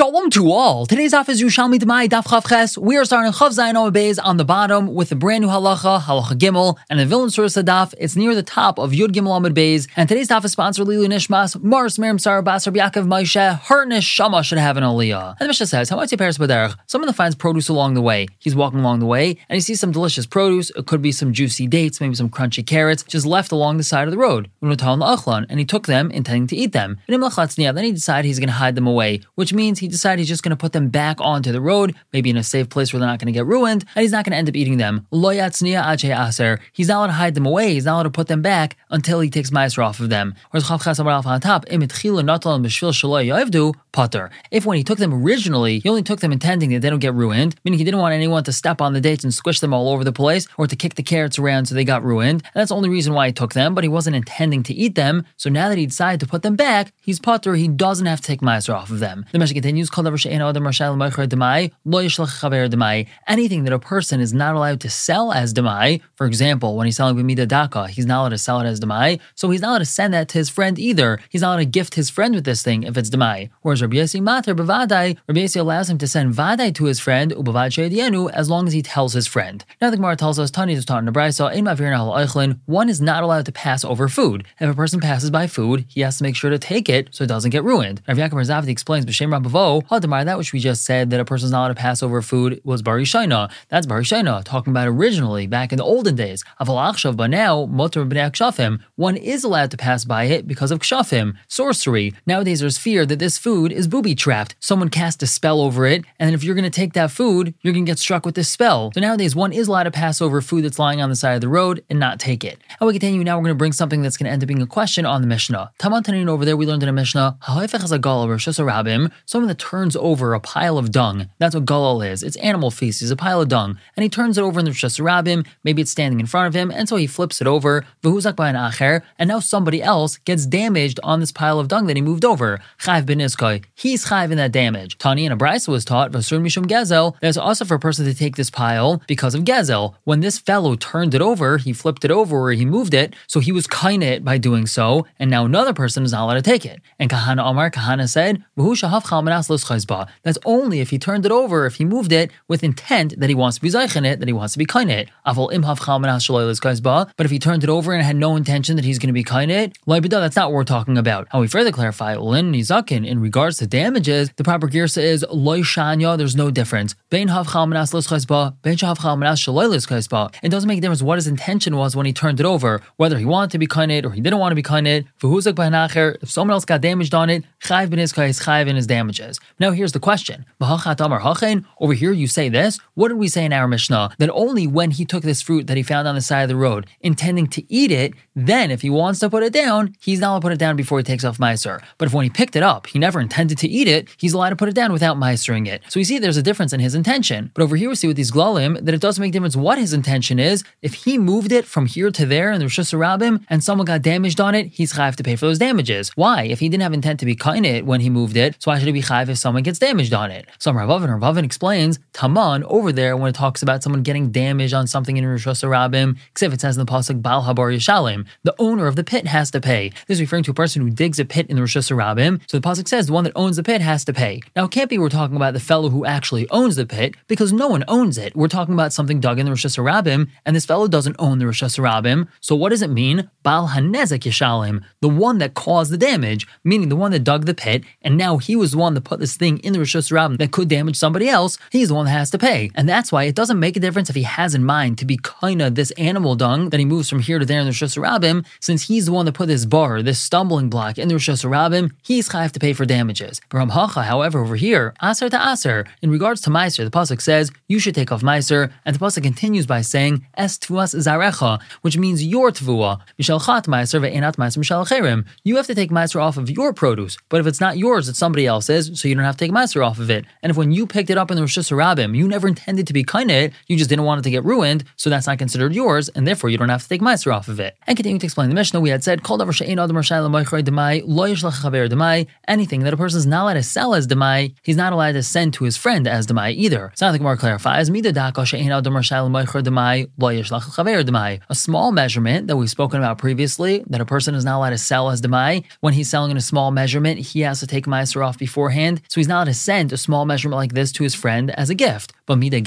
Shalom to all. Today's daf is Yerushalmi Demai Daf Chav Ches. We are starting Chav Zayin Amud Beis on the bottom with the brand new halacha Gimel, and the Vilna Surah Daf. It's near the top of Yud Gimel Amud Beis. And today's daf is sponsored Lilu Nishmas Mars Miriam Sarah Bas Rabbi Yaakov Moshe. Her neshama should have an aliyah. And the Mishnah says, "How much Paris Baderech?" Someone that finds produce along the way. He's walking along the way and he sees some delicious produce. It could be some juicy dates, maybe some crunchy carrots, just left along the side of the road. And he took them, intending to eat them. Then he decided he's going to hide them away, which means he decided he's just going to put them back onto the road, maybe in a safe place where they're not going to get ruined, and he's not going to end up eating them. He's not allowed to hide them away, he's not allowed to put them back until he takes meiser off of them. Whereas on top, if when he took them originally, he only took them intending that they don't get ruined, meaning he didn't want anyone to step on the dates and squish them all over the place, or to kick the carrots around so they got ruined, and that's the only reason why he took them, but he wasn't intending to eat them, so now that he decided to put them back, he's patur, he doesn't have to take meiser off of them. The Mishnah continues, anything that a person is not allowed to sell as demai, for example, when he's selling b'midah daka, he's not allowed to sell it as demai, so he's not allowed to send that to his friend either. He's not allowed to gift his friend with this thing if it's demai. Whereas Rabbi Yossi mater b'vadai, Rabbi Yossi allows him to send vadai to his friend ubavad sheyedienu as long as he tells his friend. Now the Gemara tells us, Tani is taught in the Brisa, one is not allowed to pass over food. If a person passes by food, he has to make sure to take it so it doesn't get ruined. Rav Yaakov Bar Zavdi explains b'shem Rabavo, that which we just said that a person's not allowed to pass over food was Barishayna. That's Barishayna, talking about originally back in the olden days. Avalachshav, but now Motor b'nei kshafim, one is allowed to pass by it because of kshafim, sorcery. Nowadays there's fear that this food is booby trapped. Someone cast a spell over it, and if you're going to take that food, you're going to get struck with this spell. So nowadays one is allowed to pass over food that's lying on the side of the road and not take it. And we continue now. We're going to bring something that's going to end up being a question on the Mishnah. Taman Tanin over there we learned in a Mishnah, someone that turns over a pile of dung. That's what galal is. It's animal feces, a pile of dung. And he turns it over in the Rosh Hashanah. Maybe it's standing in front of him, and so he flips it over. And now somebody else gets damaged on this pile of dung that he moved over. Chayv ben Iskay. He's chayv in that damage. Tani and a Brisa was taught, Vasur Mishum Gezel, there's also for a person to take this pile because of Gezel. When this fellow turned it over, he flipped it over or he moved it, so he was kaina it by doing so, and now another person is not allowed to take it. And Kahana said, that's only if he turned it over, if he moved it with intent that he wants to be zeichen it, that he wants to be kain it. But if he turned it over and had no intention that he's going to be kain it, that's not what we're talking about. How we further clarify, in regards to damages, the proper girsa is loy shanya, there's no difference. It doesn't make a difference what his intention was when he turned it over, whether he wanted to be kain it or he didn't want to be kain it. If someone else got damaged on it, chayv ben iskay is chayv in his damages. Now here's the question. Over here you say this. What did we say in our Mishnah? That only when he took this fruit that he found on the side of the road, intending to eat it, then if he wants to put it down, he's not allowed to put it down before he takes off meiser. But if when he picked it up, he never intended to eat it, he's allowed to put it down without meisering it. So we see there's a difference in his intention. But over here we see with these glalim that it doesn't make a difference what his intention is. If he moved it from here to there in the Rosh Hashanah and someone got damaged on it, he's chayav to pay for those damages. Why? If he didn't have intent to be kain it when he moved it, so why should he be chayav if someone gets damaged on it? So Rav explains, Taman, over there, when it talks about someone getting damaged on something in Rosh Hashanah, except it says in the pasuk, Bal Habar Yishalim, the owner of the pit has to pay. This is referring to a person who digs a pit in the Rosh Hashanah. So the pasuk says the one that owns the pit has to pay. Now it can't be we're talking about the fellow who actually owns the pit, because no one owns it. We're talking about something dug in the Rosh Hashanah, and this fellow doesn't own the Rosh Hashanah. So what does it mean? Bal Hanezek Yishalim, the one that caused the damage, meaning the one that dug the pit, and now he was the one that put this thing in the Rosh Hashanah that could damage somebody else, he's the one that has to pay. And that's why it doesn't make a difference if he has in mind to be kaina this animal dung that he moves from here to there in the Rosh Hashanah, since he's the one that put this bar, this stumbling block in the Rosh Hashanah, he's chayav to pay for damages. Ramhacha, however, over here, aser to aser, in regards to meiser, the pasuk says you should take off meiser, and the pasuk continues by saying es tvuas zarecha, which means your tvua. Mishalchat meiser ve'enat meiser mishal cherim. You have to take meiser off of your produce, but if it's not yours, it's somebody else's, so you don't have to take meiser off of it. And if when you picked it up in the Rosh Hashanah, you never intended to be kainit, you just didn't want it to get ruined, so that's not considered yours, and therefore you don't have to take meiser off of it. And continuing to explain the Mishnah, we had said, anything that a person is not allowed to sell as demai, he's not allowed to send to his friend as demai either. So I think more clarifies, a small measurement that we've spoken about previously, that a person is not allowed to sell as demai, when he's selling in a small measurement, he has to take meiser off beforehand. hand, so he's not allowed to send a small measurement like this to his friend as a gift. But if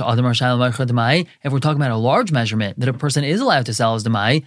we're talking about a large measurement that a person is allowed to sell as demai,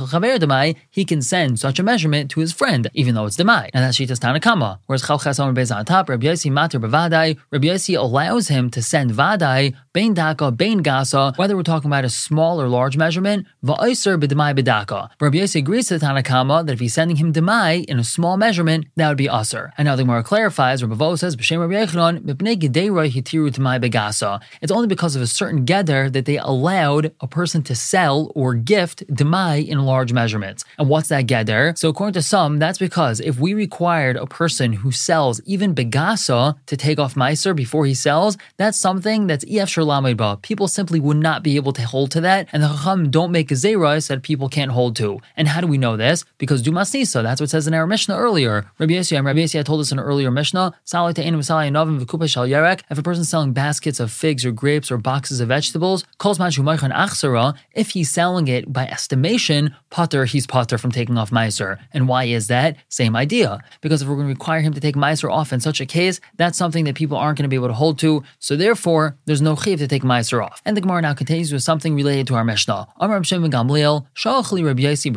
he can send such a measurement to his friend, even though it's demai. And that's Shitas Tanakama. Whereas Chalchas Amar Beis on top, Rabbi Yossi mater b'vadai, Rabbi Yossi allows him to send vadai, bein daka, bein gasa, whether we're talking about a small or large measurement, va'oser b'demai b'daka. Rabbi Yossi agrees to the Tanakama that if he's sending him demai in a small measurement, that would be aser. And now the Gemara clarifies, Rabbi Vo says, B'shem Rabbi Yechanan, mipnei gedeiroi hitiru demai b'gasa. It's only because of a certain geder that they allowed a person to sell or gift demai in large measurements. And what's that geder? So according to some, that's because if we required a person who sells even begasa to take off meiser before he sells, that's something that's efshar lamed ba. People simply would not be able to hold to that, and the Chacham don't make gezeros that people can't hold to. And how do we know this? Because Dumas Nisa, that's what it says in our Mishnah earlier. Rabbi Yossi told us in an earlier Mishnah, if a person's selling baskets of figs or grapes or boxes of vegetables, if he's selling it by estimation, he's pater from taking off meiser. And why is that? Same idea. Because if we're going to require him to take meiser off in such a case, that's something that people aren't going to be able to hold to. So therefore, there's no chiv to take meiser off. And the Gemara now continues with something related to our Mishnah. Amar Reb Shimon ben Gamliel, Sha'achli Rabbi Yossi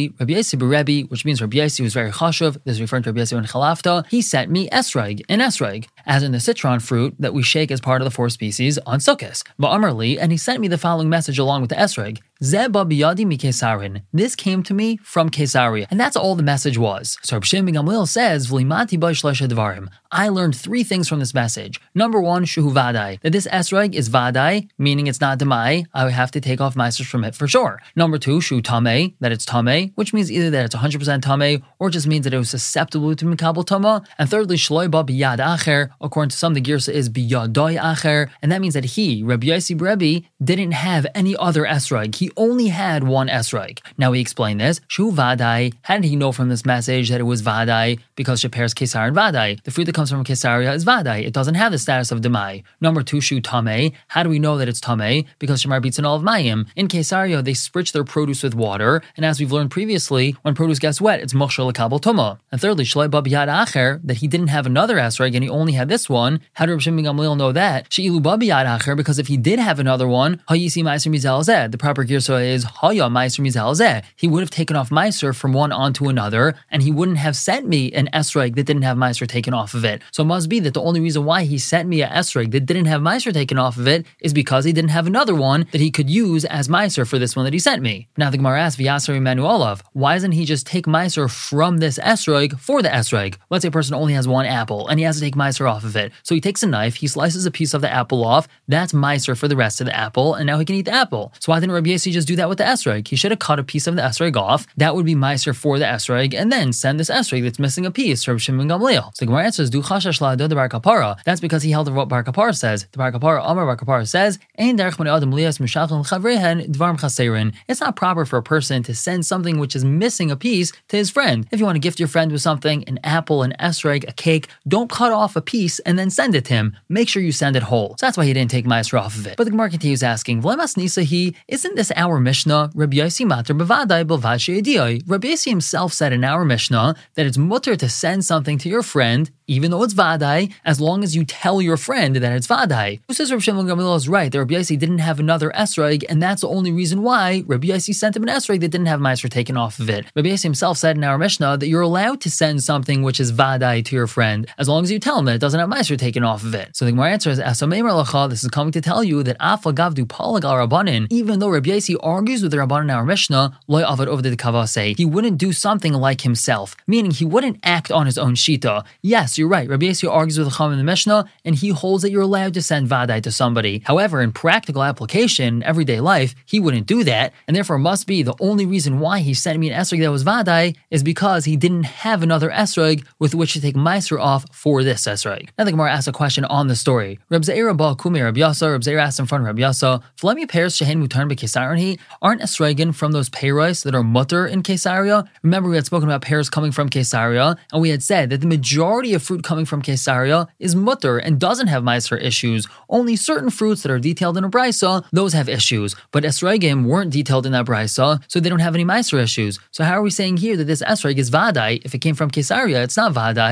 b'Rebbe, which means Rabbi Yossi was very chashuv. This is referring to Rabbi Yossi ben Chalafta. He sent me esrog, an esrog, as in the citron fruit that we shake as part of the 4 species on Sukkot. Ba'amarli, and he sent me the following message along with the esrog. Zeba biyadi mi Kesarin. This came to me from Caesarea. And that's all the message was. So Reb Shimon ben Gamliel says, V'limati ba shleisha dvarim. I learned 3 things from this message. Number 1, shuhu vadai, that this esrog is vadai, meaning it's not demai. I would have to take off meisers from it for sure. Number 2, shu tamei, that it's tamei, which means either that it's 100% tamei, or just means that it was susceptible to mikabel tama. And thirdly, shloi ba biyad acher. According to some, the girsa is biyadoi acher, and that means that he, Rabbi Yossi b'Rebbe, didn't have any other esrog. He only had one esrog. Now we explain this. Shu vadai. How did he know from this message that it was vadai? Because she pairs kesar and vadai. The fruit that comes from kesaria is vadai. It doesn't have the status of demai. Number 2, shu tamei. How do we know that it's tamei? Because shemar beats in all of mayim. In kesaria, they spritz their produce with water, and as we've learned previously, when produce gets wet, it's mochshel lekabel tuma. And thirdly, shloi ba biyad acher, that he didn't have another esrog and he only had this one. How did Reb Shimon ben Gamliel know that? She'ilu ba biyad acher, because if he did have another one, hayisi meiser mizal zeh. The proper girsa is haya meiser mizal zeh. He would have taken off meiser from one onto another, and he wouldn't have sent me an esrog that didn't have meiser taken off of it. So it must be that the only reason why he sent me a esrog that didn't have meiser taken off of it is because he didn't have another one that he could use as meiser for this one that he sent me. Now the Gemara asks, V'yasar Emanuelov, why doesn't he just take meiser from this esrog for the esrog? Let's say a person only has one apple and he has to take meiser off of it. So he takes a knife, he slices a piece of the apple off, that's meiser for the rest of the apple, and now he can eat the apple. So why didn't Rabbi Yossi just do that with the esrog? He should have cut a piece of the esrog off, that would be meiser for the esrog, and then send this esrog that's missing a piece to Reb Shimon ben Gamliel. So the Gemara answers, Du chashash la'adod bar kapara. That's because he held of what bar kapara says. The bar kapara, Amar bar kapara says, Ein derech bnei adam lias mishachlin chavrehen dvarim chaserin. It's not proper for a person to send something which is missing a piece to his friend. If you want to gift your friend with something, an apple, an esrog, a cake, don't cut off a piece and then send it to him. Make sure you send it whole. So that's why he didn't take meiser off of it. But the Gemara continues asking, V'lemas nisahi, isn't this our Mishnah? Rabbi Yossi mater b'vadai b'vad she'ediyai. Rabbi Yossi himself said in our Mishnah that it's mutter to send something to your friend, even though it's vadai, as long as you tell your friend that it's vadai. Who says Reb Shimon ben Gamliel is right, that Rabbi Yossi didn't have another esrog, and that's the only reason why Rabbi Yossi sent him an esrog that didn't have meiser taken off of it. Rabbi Yossi himself said in our Mishnah that you're allowed to send something which is vadai to your friend, as long as you tell him that it doesn't have meiser taken off of it. So the Gemara answer is, this is coming to tell you that Afa Gavdu Palag al Rabbanin, even though Rabbi Yossi argues with the Rabbanin in our Mishnah, Loy Avad Oved the Kavase, he wouldn't do something like himself, meaning he wouldn't act on his own shita. Yes, you're right, Rabbi Yossi argues with the Chacham in the Mishnah, and he holds that you're allowed to send vadai to somebody. However, in practical application, everyday life, he wouldn't do that, and therefore must be the only reason why he sent me an esrog that was vadai is because he didn't have another esrog with which to take meiser off for this esrog. Now the Gemara asks a question on the story. Reb Zeira ba kumi Reb Yasa, Reb Zeira asked in front of Reb Yasa, Flemi pairs shehen mutarn b'kesaron, aren't esrogin from those peiros that are mutter in Kesaria? Remember we had spoken about pears coming from Kesaria, and we had said that the majority of fruit coming from Kesaria is mutter and doesn't have meiser issues. Only certain fruits that are detailed in a brisa, those have issues. But esrogim weren't detailed in that brisa, so they don't have any meiser issues. So how are we saying here that this esrog is vadai? If it came from Kesaria, it's not vadai.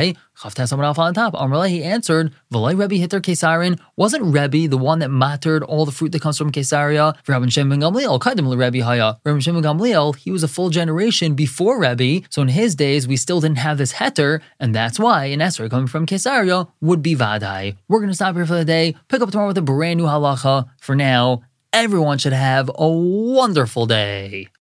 Chavtes Amud Aleph on top. Amar he answered, V'loi Rebbe Hitter Kesarin. Wasn't Rebbe the one that mattered all the fruit that comes from Kesaria? Rabbi Shimon ben Gamliel, Kaidim Rebbe Haya. Rabbi Shimon ben Gamliel, he was a full generation before Rebbe, so in his days we still didn't have this heter, and that's why an esrog coming from Kesaria would be vadai. We're going to stop here for the day. Pick up tomorrow with a brand new halacha. For now, everyone should have a wonderful day.